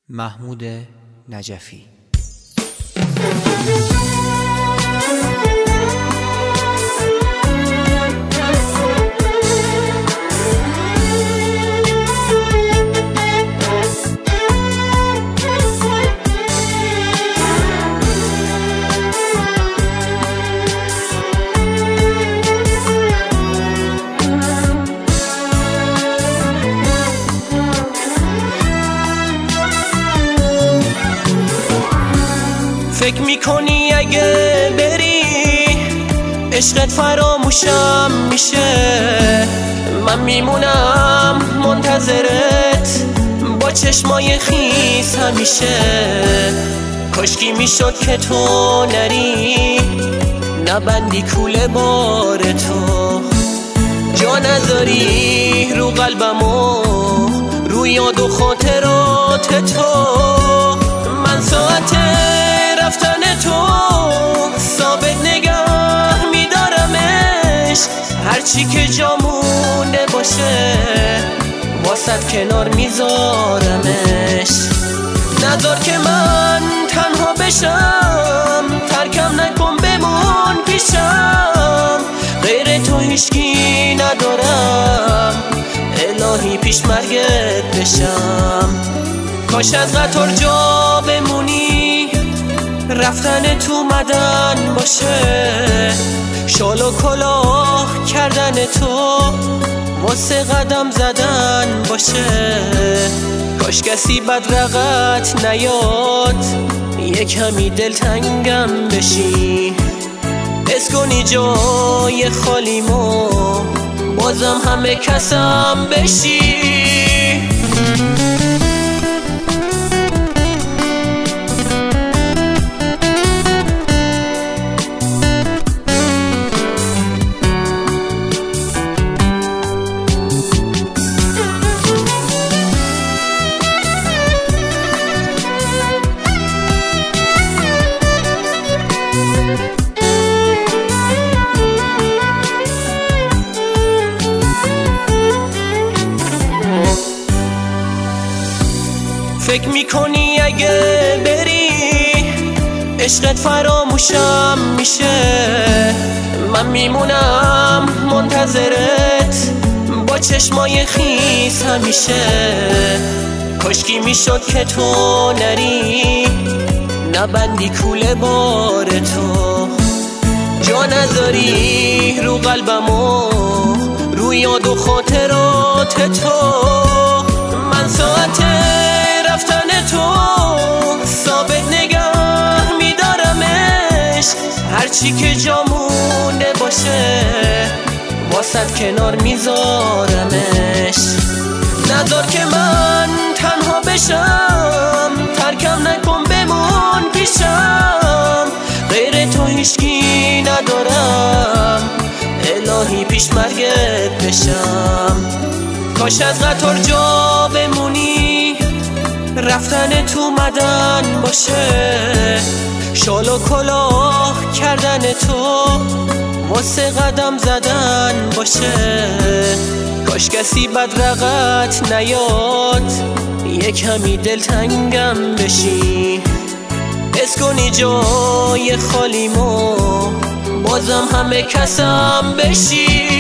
محمود نجفی. فکر میکنی اگه بری عشقت فراموشم میشه، من میمونم منتظرت با چشمای خیس همیشه. کاشکی میشد که تو نری، نبندی کوله بار تو، جا نذاری رو قلبمو، رو یاد و خاطرات تو. من ساعت رفتن تو ثابت نگه میدارمش، هرچی که جامونه باشه واسط کنار میذارمش. نذار که من تنها بشم، ترکم نکن بمون پیشم، غیر تو هیچکی ندارم، الهی پیش مرگت بشم. کاش از قطار جا بمونی، رفتن تو مدن باشه، شال و کلاه کردن تو واسه قدم زدن باشه. کاش کسی بدرقت نیاد، یه کمی دلتنگم بشی، حس کنی جای خالیمو بازم همه کسم بشی. فکر میکنی اگه بری عشقت فراموشم میشه، من میمونم منتظرت با چشمای خیس همیشه. کاشکی میشد که تو نری، نبندی کوله بار تو، جا نذاری رو قلبمو، رو یاد و خاطرات تو. من ساعت رفتن تو ثابت نگه میدارمش، هرچی که جامونه باشه واسط کنار میذارمش. نذار که من تنها بشم، ترکم نکن بمون پیشم، غیر تو هیچکی ندارم، الهی پیش مرگت بشم. کاش از قطار جا بمونی، رفتن تو مدن باشه، شال و کلاه کردن تو واسه قدم زدن باشه. کاش کسی بدرقت نیاد، یه کمی دلتنگم بشی، حس کنی جای خالیمو بازم همه کسم بشی.